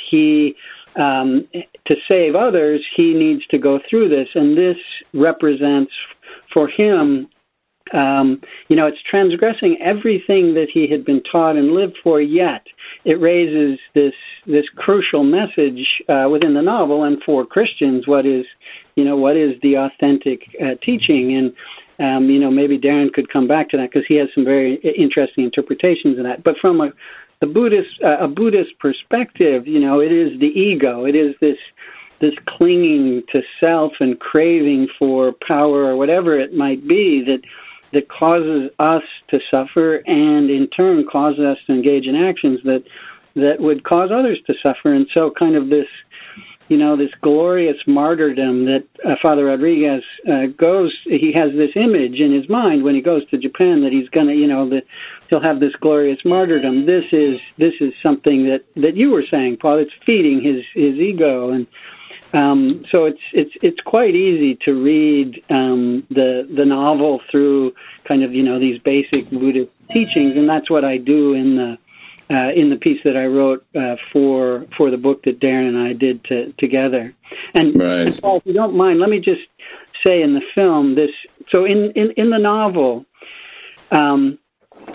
F: to save others, he needs to go through this, and this represents for him, it's transgressing everything that he had been taught and lived for, yet it raises this crucial message within the novel, and for Christians, what is the authentic teaching, and maybe Darren could come back to that because he has some very interesting interpretations of that. But from a Buddhist perspective, it is the ego. It is this clinging to self and craving for power or whatever it might be that causes us to suffer, and in turn causes us to engage in actions that would cause others to suffer. And so kind of this glorious martyrdom that Father Rodriguez he has this image in his mind when he goes to Japan that he's going to, he'll have this glorious martyrdom. This is something that you were saying, Paul. It's feeding his ego, and so it's quite easy to read the novel through kind of these basic Buddhist teachings, and that's what I do in the piece that I wrote for the book that Darren and I did together. And,
D: right.
F: And Paul, if you don't mind, let me just say in the film this. So in the novel,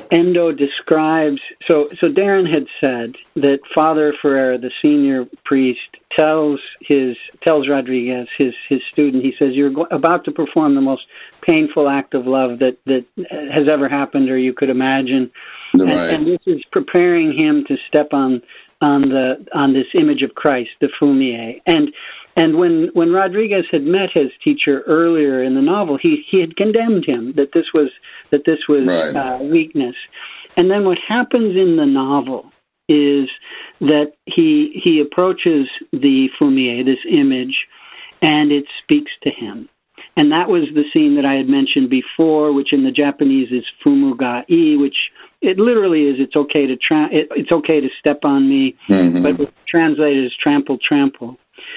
F: Endo describes, so Darren had said that Father Ferreira, the senior priest, tells Rodriguez, his student, he says, you're about to perform the most painful act of love that has ever happened or you could imagine. Right. And this is preparing him to step on this image of Christ, the fumie. And when Rodriguez had met his teacher earlier in the novel, he had condemned him that this was right. Weakness. And then what happens in the novel is that he approaches the fumie, this image, and it speaks to him. And that was the scene that I had mentioned before, which in the Japanese is fumugai, which it literally is it's okay to step on me, but translated as trample.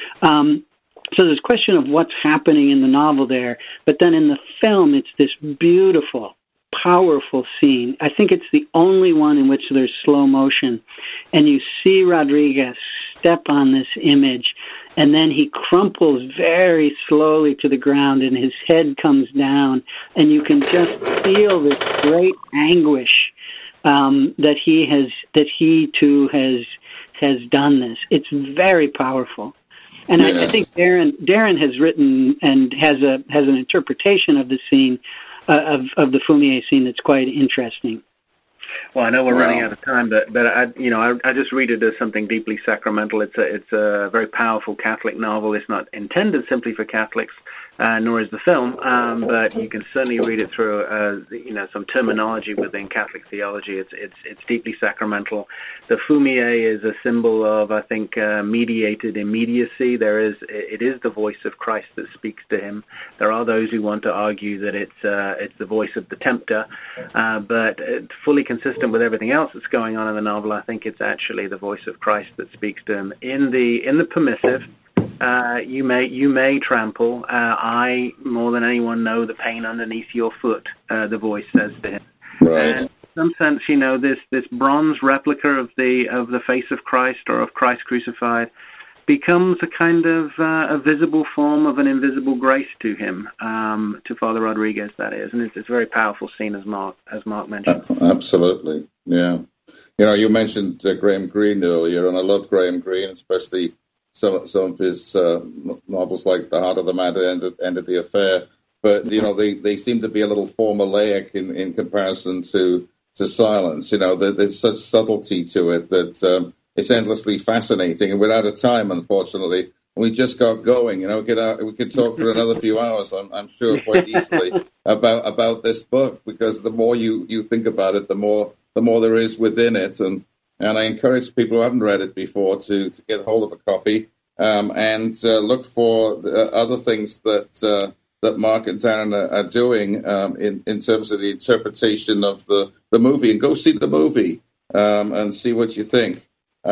F: So there's a question of what's happening in the novel there, but then in the film it's this beautiful, powerful scene. I think it's the only one in which there's slow motion, and you see Rodriguez step on this image, and then he crumples very slowly to the ground, and his head comes down, and you can just feel this great anguish that he too has done this. It's very powerful. And yes. I think Darren has written and has an interpretation of the scene of the fumie scene that's quite interesting.
E: Well, I know we're running out of time, but I just read it as something deeply sacramental. It's a very powerful Catholic novel. It's not intended simply for Catholics, nor is the film, but you can certainly read it through some terminology within Catholic theology. It's deeply sacramental. The fumie is a symbol of, I think, mediated immediacy. It is the voice of Christ that speaks to him. There are those who want to argue that it's the voice of the tempter, but fully consistent with everything else that's going on in the novel, I think it's actually the voice of Christ that speaks to him. In the permissive, you may trample. I, more than anyone, know the pain underneath your foot, the voice says to him.
D: Right.
E: And in some sense, this bronze replica of the face of Christ, or of Christ crucified, becomes a kind of a visible form of an invisible grace to him, to Father Rodriguez, that is. And it's a very powerful scene, as Mark mentioned.
D: Absolutely, yeah. You mentioned Graham Greene earlier, and I love Graham Greene, especially some of his novels like The Heart of the Matter, End of the Affair. But, they seem to be a little formulaic in comparison to Silence. There's such subtlety to it that it's endlessly fascinating. And we're out of time, unfortunately. We just got going. We could talk for another few hours, I'm sure, quite easily about this book, because the more you think about it, the more there is within it. And I encourage people who haven't read it before to get hold of a copy and look for other things that Mark and Darren are doing in terms of the interpretation of the movie. And go see the movie and see what you think.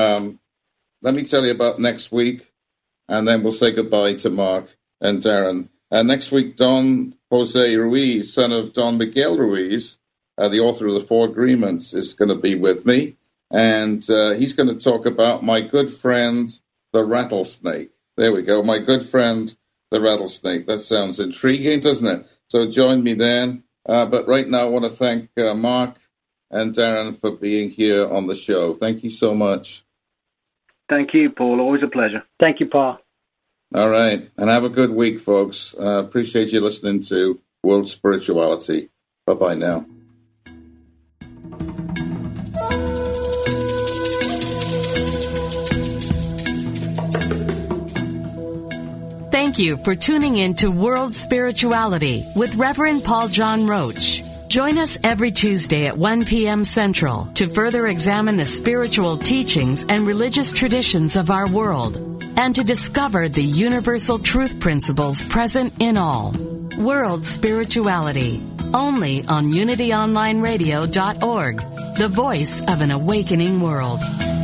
D: Let me tell you about next week, and then we'll say goodbye to Mark and Darren. Next week, Don Jose Ruiz, son of Don Miguel Ruiz, the author of The Four Agreements, is going to be with me. And he's going to talk about My Good Friend, the Rattlesnake. There we go, My Good Friend, the Rattlesnake. That sounds intriguing, doesn't it? So join me then. But right now, I want to thank Mark and Darren for being here on the show. Thank you so much.
E: Thank you, Paul. Always a pleasure.
F: Thank you, Paul.
D: All right. And have a good week, folks. Appreciate you listening to World Spirituality. Bye-bye now.
C: Thank you for tuning in to World Spirituality with Reverend Paul John Roach. Join us every Tuesday at 1 p.m. Central to further examine the spiritual teachings and religious traditions of our world and to discover the universal truth principles present in all. World Spirituality, only on UnityOnlineRadio.org, the voice of an awakening world.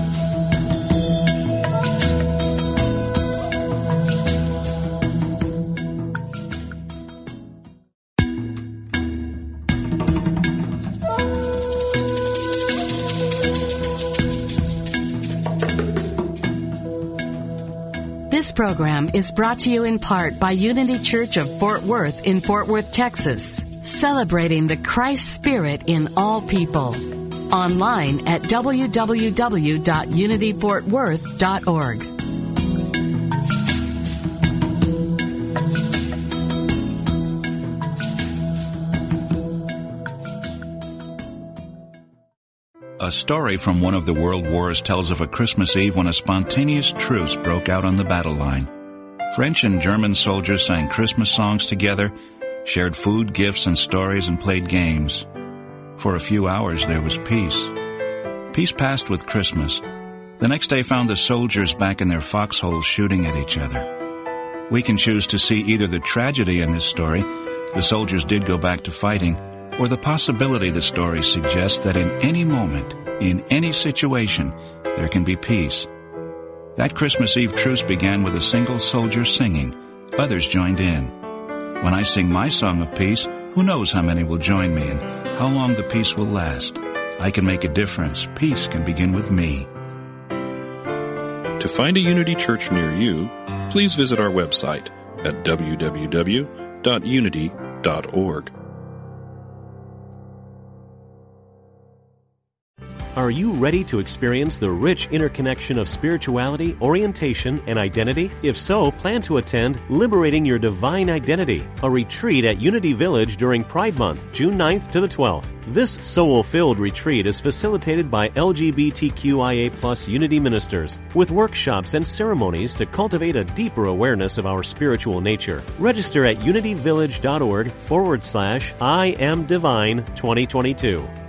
C: This program is brought to you in part by Unity Church of Fort Worth in Fort Worth, Texas. celebrating the Christ spirit in all people. Online at www.unityfortworth.org.
I: A story from one of the world wars tells of a Christmas Eve when a spontaneous truce broke out on the battle line. French and German soldiers sang Christmas songs together, shared food, gifts, and stories, and played games. For a few hours there was peace. Peace passed with Christmas. The next day found the soldiers back in their foxholes shooting at each other. We can choose to see either the tragedy in this story, the soldiers did go back to fighting, or the possibility the story suggests that in any moment, in any situation, there can be peace. That Christmas Eve truce began with a single soldier singing. Others joined in. When I sing my song of peace, who knows how many will join me and how long the peace will last. I can make a difference. Peace can begin with me.
J: To find a Unity Church near you, please visit our website at www.unity.org.
A: Are you ready to experience the rich interconnection of spirituality, orientation, and identity? If so, plan to attend Liberating Your Divine Identity, a retreat at Unity Village during Pride Month, June 9th to the 12th. This soul-filled retreat is facilitated by LGBTQIA+ Unity ministers, with workshops and ceremonies to cultivate a deeper awareness of our spiritual nature. Register at unityvillage.org/I Am Divine 2022.